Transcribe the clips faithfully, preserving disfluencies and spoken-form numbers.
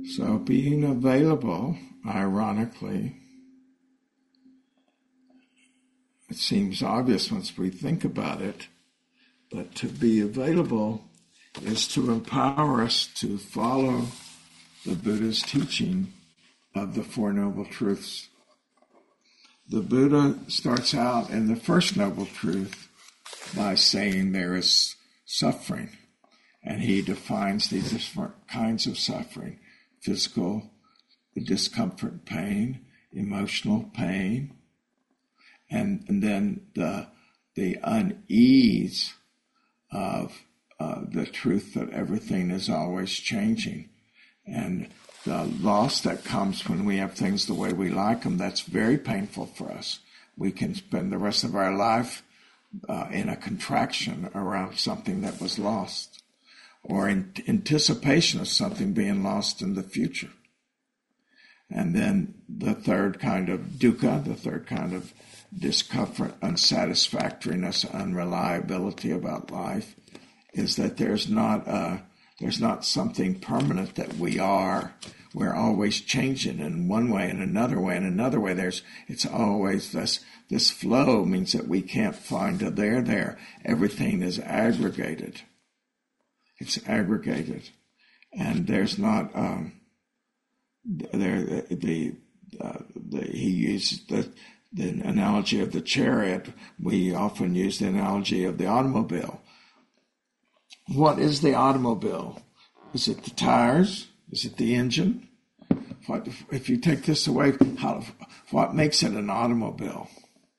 So being available, ironically, it seems obvious once we think about it, but to be available is to empower us to follow the Buddha's teaching of the Four Noble Truths. The Buddha starts out in the first Noble Truth by saying there is suffering, and he defines these different kinds of suffering: physical discomfort, pain, emotional pain, and, and then the the unease of uh, the truth that everything is always changing, and the loss that comes when we have things the way we like them. That's very painful for us. We can spend the rest of our life uh, in a contraction around something that was lost, or in anticipation of something being lost in the future. And then the third kind of dukkha, the third kind of discomfort, unsatisfactoriness, unreliability about life, is that there's not a, there's not something permanent that we are. We're always changing in one way and another way and another way. There's it's always this this flow means that we can't find a there there. Everything is aggregated. It's aggregated, and there's not um, there the, uh, the he uses the the analogy of the chariot. We often use the analogy of the automobile. What is the automobile? Is it the tires? Is it the engine? What if you take this away? How what makes it an automobile?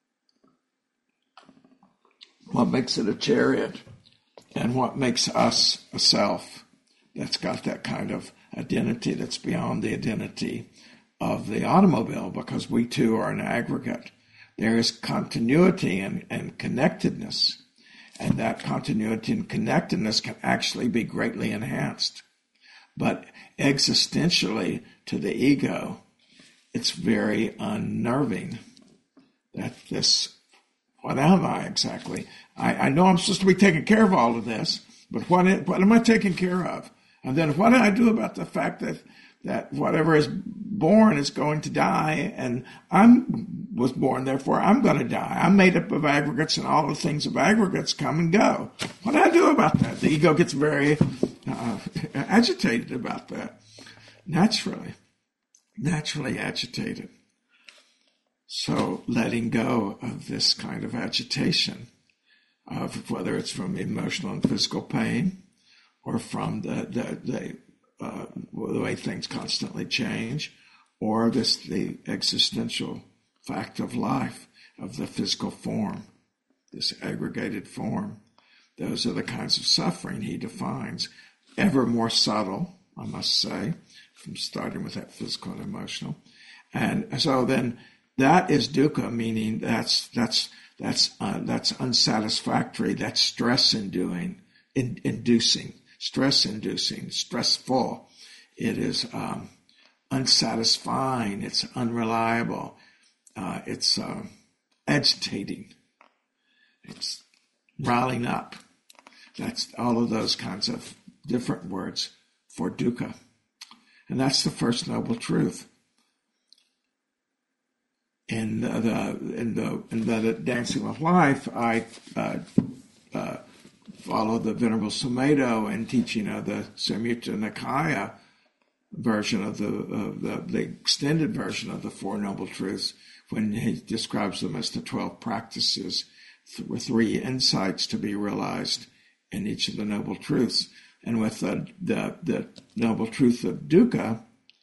What makes it a chariot? And what makes us a self that's got that kind of identity that's beyond the identity of the automobile, because we too are an aggregate. There is continuity and, and connectedness, and that continuity and connectedness can actually be greatly enhanced. But existentially, to the ego, it's very unnerving that this, what am I exactly? I, I know I'm supposed to be taking care of all of this, but what, what am I taking care of? And then what do I do about the fact that, that whatever is born is going to die, and I'm was born, therefore I'm going to die. I'm made up of aggregates, and all the things of aggregates come and go. What do I do about that? The ego gets very uh, agitated about that. Naturally, naturally agitated. So letting go of this kind of agitation, of whether it's from emotional and physical pain, or from the the, the, uh, the way things constantly change, or this the existential fact of life, of the physical form, this aggregated form. Those are the kinds of suffering he defines, ever more subtle, I must say, from starting with that physical and emotional. And so then that is dukkha, meaning that's that's that's uh, that's unsatisfactory, that's stress inducing, in, inducing, stress inducing, stressful. It is um, unsatisfying, it's unreliable, uh, it's uh, agitating, it's riling up. That's all of those kinds of different words for dukkha. And that's the first noble truth. In the, the in the in the Dancing with Life, I uh, uh, follow the Venerable Sumedho and teaching of the Samyutta Nikaya version of the, of the the extended version of the Four Noble Truths, when he describes them as the twelve practices with three insights to be realized in each of the noble truths. And with the the, the noble truth of dukkha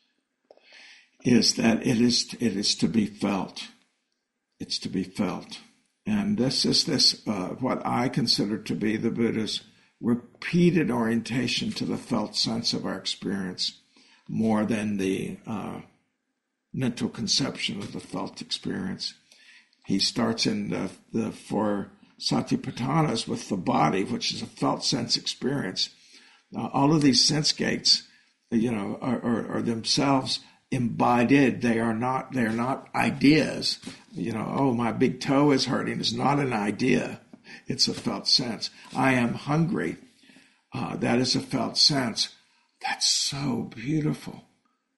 is that it is it is to be felt. It's to be felt. And this is this uh, what I consider to be the Buddha's repeated orientation to the felt sense of our experience, more than the uh, mental conception of the felt experience. He starts in the, the four satipatthanas with the body, which is a felt sense experience. Uh, all of these sense gates, you know, are, are, are themselves embodied. They are not. They are not ideas. You know, oh, my big toe is hurting. It's not an idea. It's a felt sense. I am hungry. Uh, that is a felt sense. That's so beautiful.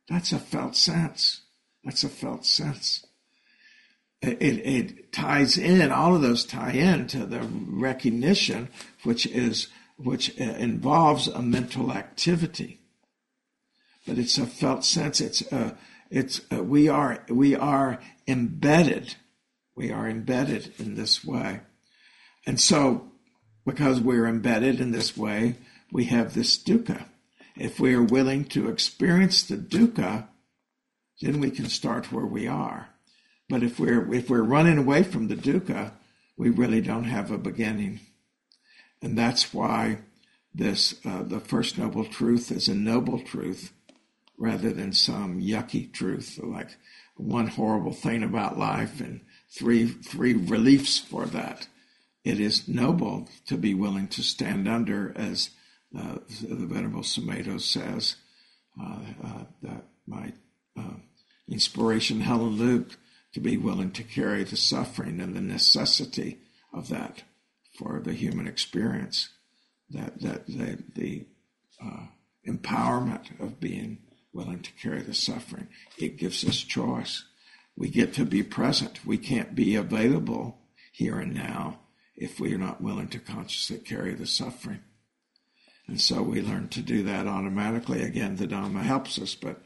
That's a felt sense. That's a felt sense. It, it, it ties in, all of those tie in to the recognition, which is, which involves a mental activity. But it's a felt sense. It's a, it's a, we are, we are embedded. We are embedded in this way. And so, because we're embedded in this way, we have this dukkha. If we are willing to experience the dukkha, then we can start where we are. But if we're if we're running away from the dukkha, we really don't have a beginning. And that's why this uh, the first noble truth is a noble truth rather than some yucky truth, like one horrible thing about life and three three reliefs for that. It is noble to be willing to stand under, as uh, the Venerable Sumedho says, uh, uh, that my uh, inspiration, Helen Luke, to be willing to carry the suffering and the necessity of that for the human experience, that that the, the uh, empowerment of being willing to carry the suffering. It gives us choice. We get to be present. We can't be available here and now if we are not willing to consciously carry the suffering. And so we learn to do that automatically. Again, the Dhamma helps us, but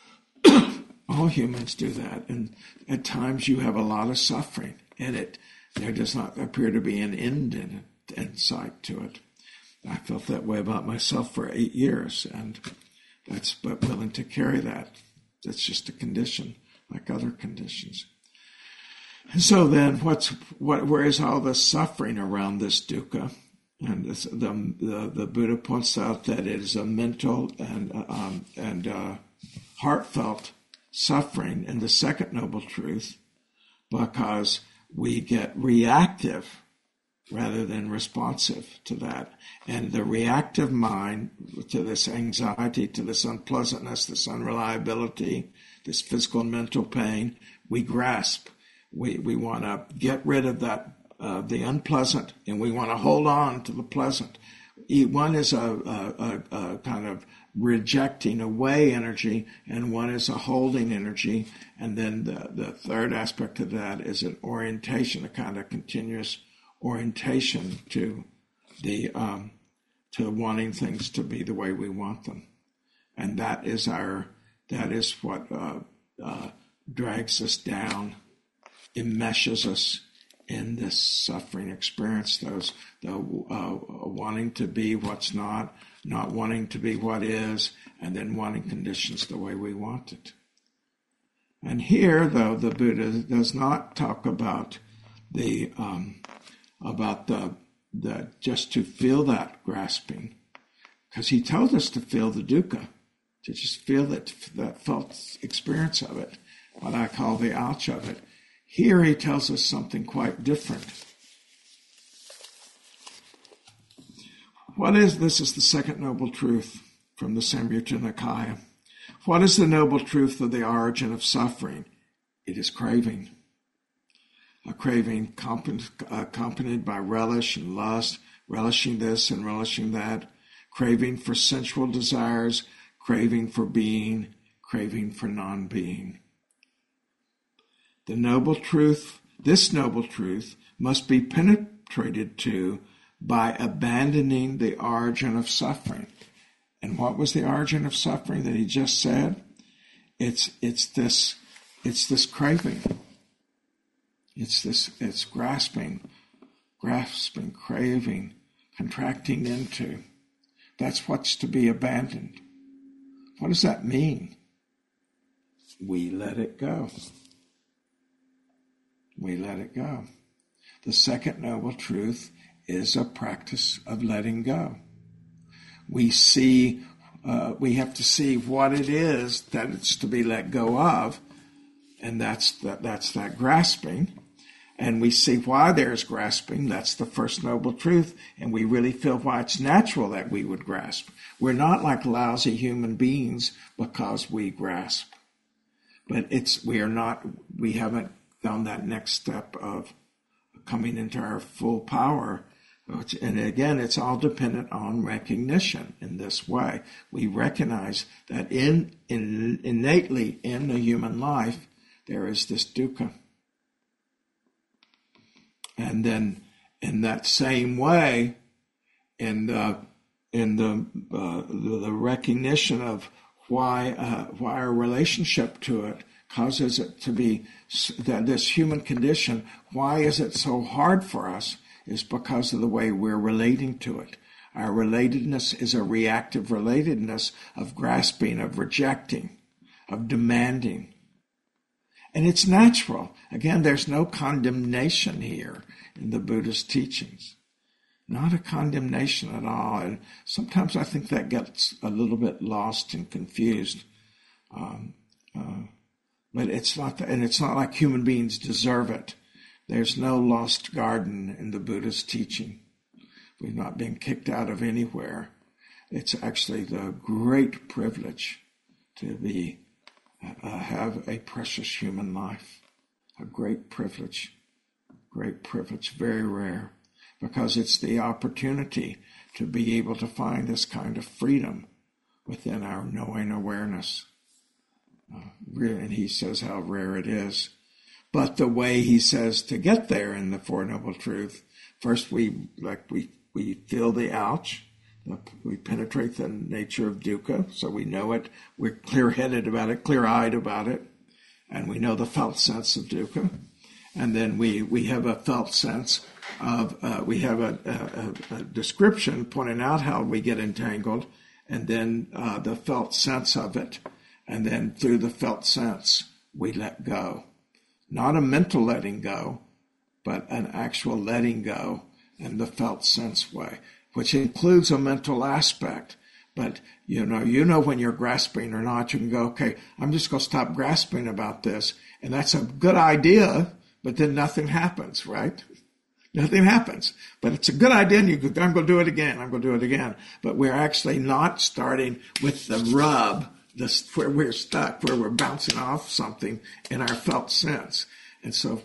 all humans do that. And at times you have a lot of suffering in it. There does not appear to be an end in, it, in sight to it. I felt that way about myself for eight years, and that's but willing to carry that. That's just a condition, like other conditions. And so then, what's what? Where is all the suffering around this dukkha? And this, the, the the Buddha points out that it is a mental and um, and uh, heartfelt suffering in the second noble truth, because we get reactive rather than responsive to that. And the reactive mind to this anxiety, to this unpleasantness, this unreliability, this physical and mental pain, we grasp. We we want to get rid of that, uh, the unpleasant, and we want to hold on to the pleasant. One is a, a, a, a kind of rejecting away energy, and one is a holding energy. And then the, the third aspect of that is an orientation, a kind of continuous orientation to the um, to wanting things to be the way we want them. And that is our that is what uh, uh, drags us down, enmeshes us in this suffering experience, those the uh, wanting to be what's not, not wanting to be what is, and then wanting conditions the way we want it. And here, though, the Buddha does not talk about the um, about the the just to feel that grasping, because he told us to feel the dukkha, to just feel that that felt experience of it, what I call the ouch of it. Here he tells us something quite different. What is, this is the second noble truth from the Samyutta Nikaya. What is the noble truth of the origin of suffering? It is craving. A craving accompanied by relish and lust, relishing this and relishing that, craving for sensual desires, craving for being, craving for non-being. The noble truth, this noble truth, must be penetrated to by abandoning the origin of suffering. And what was the origin of suffering that he just said? It's it's this it's this craving. It's this it's grasping, grasping, craving, contracting into. That's what's to be abandoned. What does that mean? We let it go. We let it go. The second noble truth is a practice of letting go. We see, uh, we have to see what it is that it's to be let go of, and that's that, that's that grasping. And we see why there's grasping. That's the first noble truth, and we really feel why it's natural that we would grasp. We're not like lousy human beings because we grasp, but it's we are not. We haven't on that next step of coming into our full power And again, it's all dependent on recognition in this way. We recognize that in, in innately in the human life, there is this dukkha. And then in that same way, in the in the uh, the, the recognition of why uh, why our relationship to it causes it to be that this human condition, why is it so hard for us, is because of the way we're relating to it. Our relatedness is a reactive relatedness of grasping, of rejecting, of demanding. And it's natural. Again, there's no condemnation here in the Buddhist teachings. Not a condemnation at all. And sometimes I think that gets a little bit lost and confused. Um, uh, but it's not, and it's not like human beings deserve it. There's no lost garden in the Buddhist teaching. We've not been kicked out of anywhere. It's actually the great privilege to be uh, have a precious human life. A great privilege. Great privilege. Very rare. Because it's the opportunity to be able to find this kind of freedom within our knowing awareness. Uh, and he says how rare it is. But the way he says to get there in the Four Noble Truths, first we like we we feel the ouch, we penetrate the nature of dukkha, so we know it. We're clear-headed about it, clear-eyed about it, and we know the felt sense of dukkha. And then we we have a felt sense of uh, we have a, a, a description pointing out how we get entangled, and then uh, the felt sense of it, and then through the felt sense we let go. Not a mental letting go, but an actual letting go in the felt sense way, which includes a mental aspect. But, you know, you know when you're grasping or not, you can go, okay, I'm just going to stop grasping about this. And that's a good idea, but then nothing happens, right? Nothing happens. But it's a good idea, and you go, I'm going to do it again, I'm going to do it again. But we're actually not starting with the rub, this, where we're stuck, where we're bouncing off something in our felt sense. And so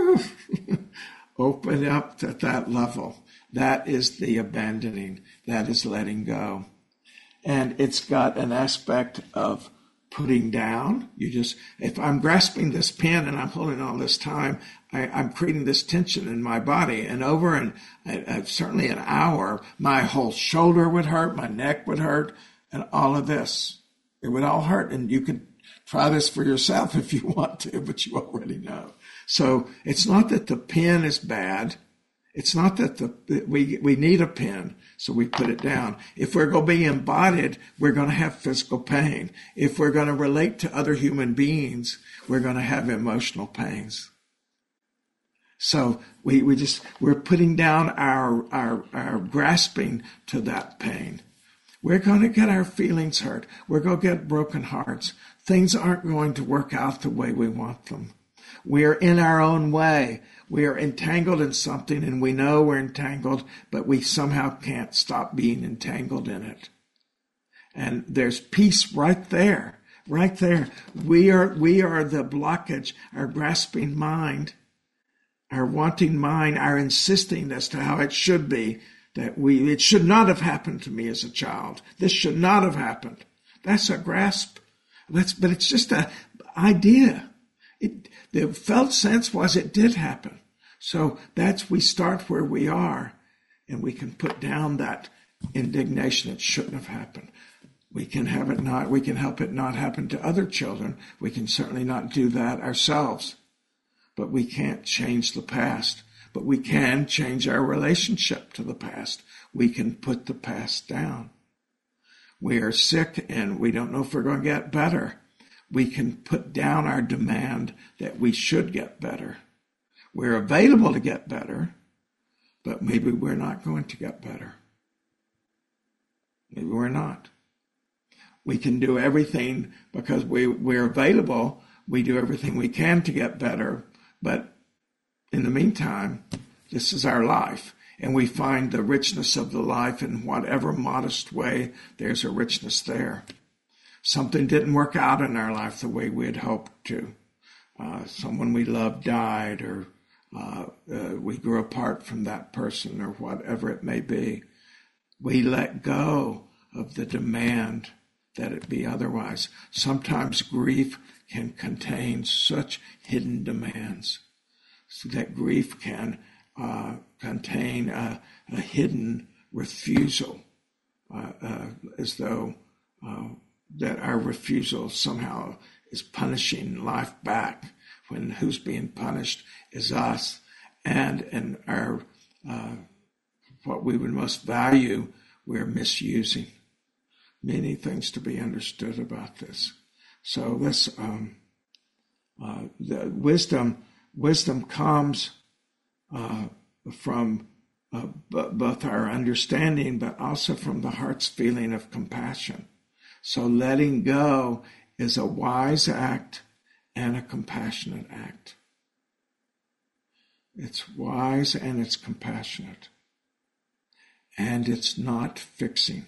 open up at that level. That is the abandoning. That is letting go. And it's got an aspect of putting down. You just, if I'm grasping this pen and I'm holding all this time, I, I'm creating this tension in my body. And over an, uh, certainly an hour, my whole shoulder would hurt, my neck would hurt, and all of this. It would all hurt, and you could try this for yourself if you want to, but you already know. So it's not that the pen is bad. It's not that the we we need a pen, so we put it down. If we're going to be embodied, we're going to have physical pain. If we're going to relate to other human beings, we're going to have emotional pains. So we, we just we're putting down our our our grasping to that pain. We're going to get our feelings hurt. We're going to get broken hearts. Things aren't going to work out the way we want them. We are in our own way. We are entangled in something, and we know we're entangled, but we somehow can't stop being entangled in it. And there's peace right there, right there. We are, we are the blockage, our grasping mind, our wanting mind, our insisting as to how it should be. That we, it should not have happened to me as a child. This should not have happened. That's a grasp. That's, but it's just an idea. It, the felt sense was it did happen. So that's, we start where we are, and we can put down that indignation. It shouldn't have happened. We can have it not, we can help it not happen to other children. We can certainly not do that ourselves. But we can't change the past. But we can change our relationship to the past. We can put the past down. We are sick and we don't know if we're going to get better. We can put down our demand that we should get better. We're available to get better, but maybe we're not going to get better. Maybe we're not. We can do everything because we, we're available. We do everything we can to get better, but in the meantime, this is our life, and we find the richness of the life in whatever modest way. There's a richness there. Something didn't work out in our life the way we had hoped to. Uh, someone we loved died, or uh, uh, we grew apart from that person or whatever it may be. We let go of the demand that it be otherwise. Sometimes grief can contain such hidden demands, so that grief can uh, contain a, a hidden refusal, uh, uh, as though uh, that our refusal somehow is punishing life back, when who's being punished is us, and and our uh, what we would most value we're misusing. Many things to be understood about this. So this um, uh, the wisdom wisdom comes uh, from uh, b- both our understanding, but also from the heart's feeling of compassion. So letting go is a wise act and a compassionate act. It's wise and it's compassionate. And it's not fixing.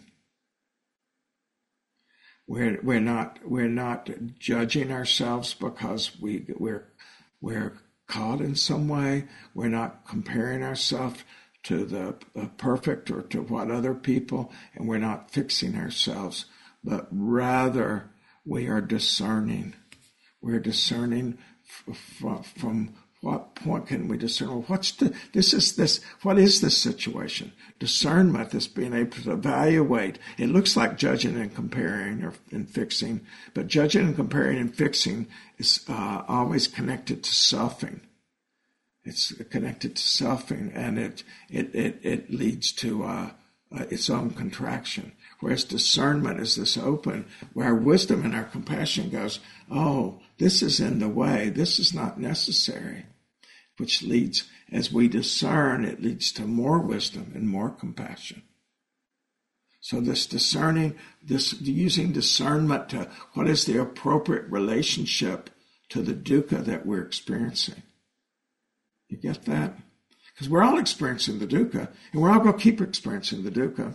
We're we're not we're not judging ourselves because we we're we're caught in some way. We're not comparing ourselves to the uh, perfect or to what other people, and we're not fixing ourselves, but rather we are discerning. We're discerning f- f- from what point can we discern? Well, what's the, this is this, what is this situation? Discernment is being able to evaluate. It looks like judging and comparing or and fixing, but judging and comparing and fixing is uh, always connected to selfing. It's connected to selfing, and it it it, it leads to uh, uh, its own contraction. Whereas discernment is this open, where our wisdom and our compassion goes, oh, this is in the way, this is not necessary, which leads, as we discern, it leads to more wisdom and more compassion. So this discerning, this using discernment to what is the appropriate relationship to the dukkha that we're experiencing. You get that? Because we're all experiencing the dukkha, and we're all going to keep experiencing the dukkha.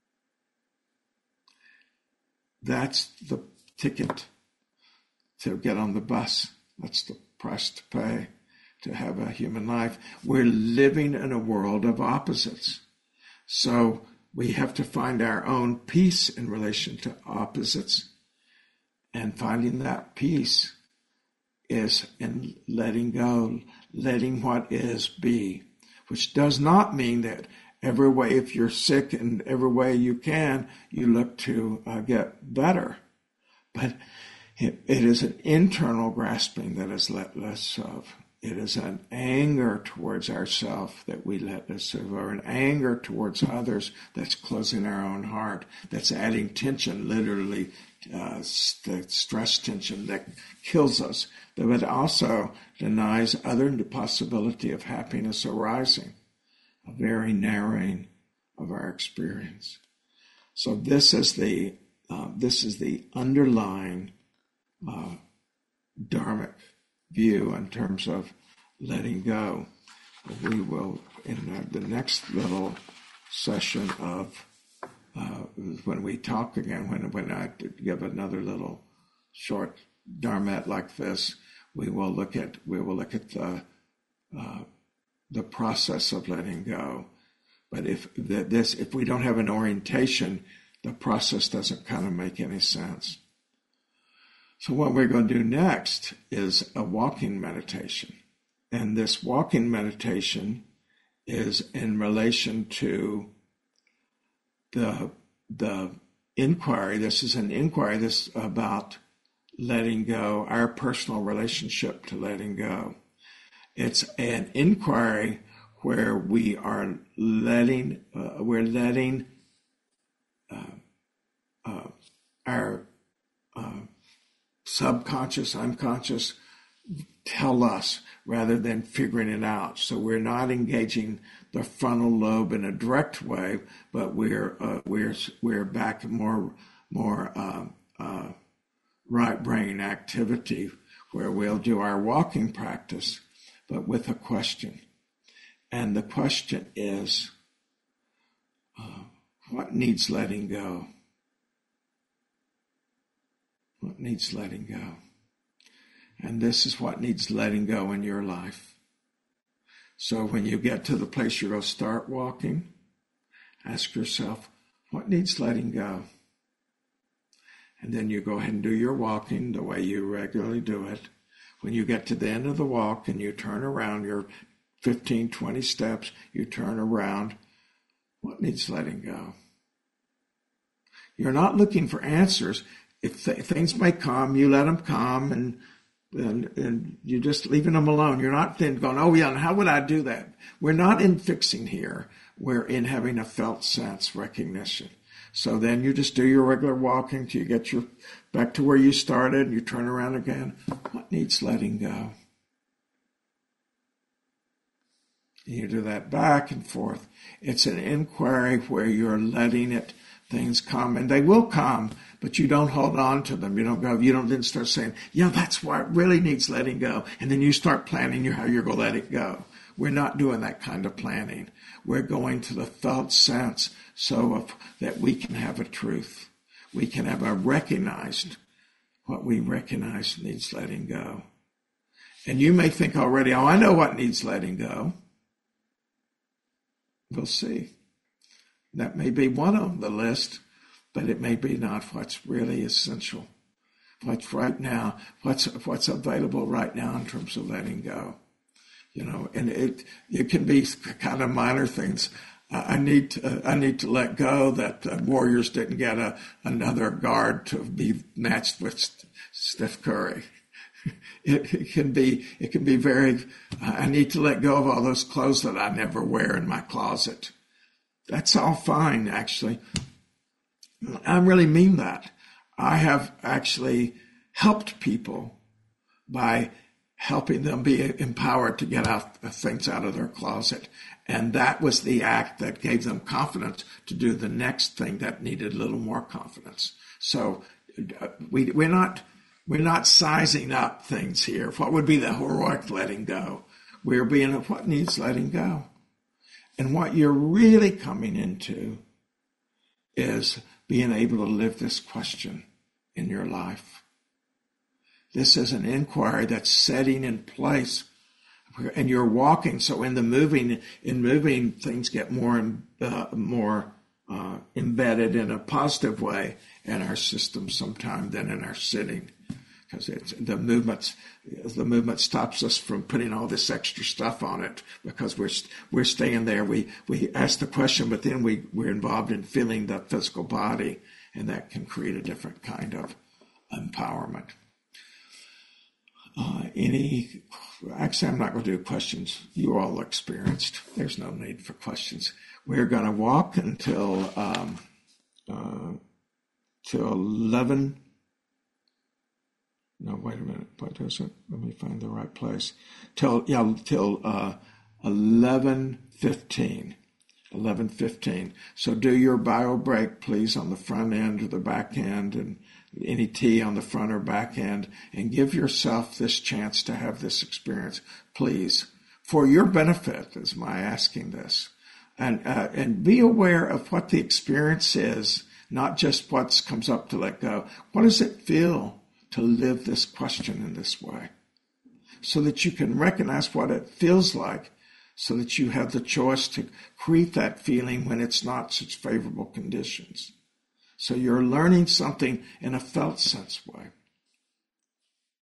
That's the ticket to get on the bus. That's the price to pay to have a human life. We're living in a world of opposites. So we have to find our own peace in relation to opposites. And finding that peace is in letting go, letting what is be, which does not mean that every way, if you're sick in every way you can, you look to uh, get better. But it, it is an internal grasping that is let less of. It is an anger towards ourselves that we let less of, or an anger towards others that's closing our own heart, that's adding tension, literally uh, st- stress tension that kills us, but also denies other the possibility of happiness arising. A very narrowing of our experience. So this is the uh, this is the underlying uh, dharmic view in terms of letting go. We will, in the next little session of uh, when we talk again, when when I give another little short dharmet like this, we will look at we will look at the uh, the process of letting go. But if the, this, if we don't have an orientation, the process doesn't kind of make any sense. So what we're going to do next is a walking meditation. And this walking meditation is in relation to the, the inquiry. This is an inquiry. This is about letting go, our personal relationship to letting go. It's an inquiry where we are letting, uh, we're letting uh, uh, our uh, subconscious, unconscious tell us rather than figuring it out. So we're not engaging the frontal lobe in a direct way, but we're uh, we're we're back more more uh, uh, right brain activity where we'll do our walking practice, but with a question. And the question is, uh, what needs letting go? What needs letting go? And this is what needs letting go in your life. So when you get to the place you're going to start walking, ask yourself, what needs letting go? And then you go ahead and do your walking the way you regularly do it. When you get to the end of the walk and you turn around your fifteen, twenty steps, you turn around, what needs letting go? You're not looking for answers. If th- things may come, you let them come, and, and and you're just leaving them alone. You're not then going, oh yeah, and how would I do that? We're not in fixing here. We're in having a felt sense recognition. So then you just do your regular walking till you get your back to where you started, and you turn around again. What needs letting go? You do that back and forth. It's an inquiry where you're letting it, things come, and they will come, but you don't hold on to them. You don't go, you don't then start saying, yeah, that's why it really needs letting go. And then you start planning how you're going to let it go. We're not doing that kind of planning. We're going to the felt sense so of, that we can have a truth. We can have a recognized, what we recognize needs letting go. And you may think already, oh, I know what needs letting go. We'll see. That may be one on the list, but it may be not what's really essential. What's right now, what's what's available right now in terms of letting go. You know, and it it can be kind of minor things. Uh, I need to, uh, I need to let go that uh, Warriors didn't get a another guard to be matched with Steph Curry. It, it can be it can be very. Uh, I need to let go of all those clothes that I never wear in my closet. That's all fine, actually. I really mean that. I have actually helped people by helping them be empowered to get out things out of their closet. And that was the act that gave them confidence to do the next thing that needed a little more confidence. So uh, we, we're not we're not sizing up things here. What would be the heroic letting go? We're being what needs letting go. And what you're really coming into is being able to live this question in your life. This is an inquiry that's setting in place, and you're walking. So in the moving, in moving, things get more uh, more uh, embedded in a positive way in our system sometime than in our sitting, because it's the movements. The movement stops us from putting all this extra stuff on it because we're we're staying there. We we ask the question, but then we we're involved in feeling the physical body, and that can create a different kind of empowerment. Uh, any, actually, I'm not going to do questions. You're all experienced. There's no need for questions. We're going to walk until um, uh, till eleven. No, wait a minute. What is it? Let me find the right place. Till yeah, till uh, eleven fifteen. Eleven fifteen. So do your bio break, please, on the front end or the back end, and any tea on the front or back end, and give yourself this chance to have this experience, please, for your benefit. Is my asking this, and uh, and be aware of what the experience is, not just what comes up to let go. What does it feel to live this question in this way, so that you can recognize what it feels like, so that you have the choice to create that feeling when it's not such favorable conditions. So you're learning something in a felt sense way.